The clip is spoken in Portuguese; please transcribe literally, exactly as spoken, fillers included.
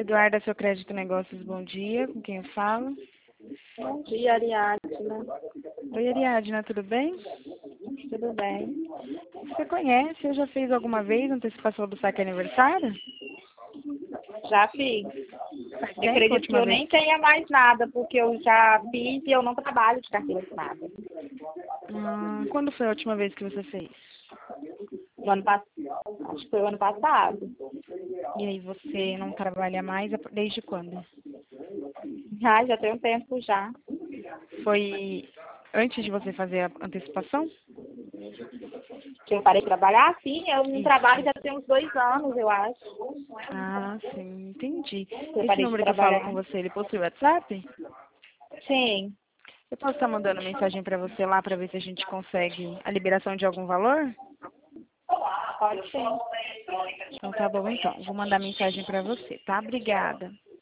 Eduarda, seu crédito negócios, bom dia. Com quem eu falo? Bom dia, Ariadna. Oi, Ariadna, tudo bem? Tudo bem? Você conhece? Eu já fez alguma vez antecipação do saque aniversário? Já fiz. Faz Eu tempo, a acredito que última eu vez? nem tenha mais nada, porque eu já fiz e eu não trabalho de carteira assinada. Ah, quando foi a última vez que você fez? No ano passado. Acho que foi o ano passado. E aí você não trabalha mais desde quando? Ah, já tem um tempo já. Foi antes de você fazer a antecipação? Que eu parei de trabalhar, sim, eu não Isso. trabalho já tem uns dois anos, eu acho. Ah, sim, entendi. Que eu Esse parei de número que eu falo com trabalhar. você, ele possui WhatsApp? Sim, Eu posso estar mandando mensagem para você lá para ver se a gente consegue a liberação de algum valor? pode sim. Então tá bom, então. Vou mandar mensagem para você, tá? Obrigada.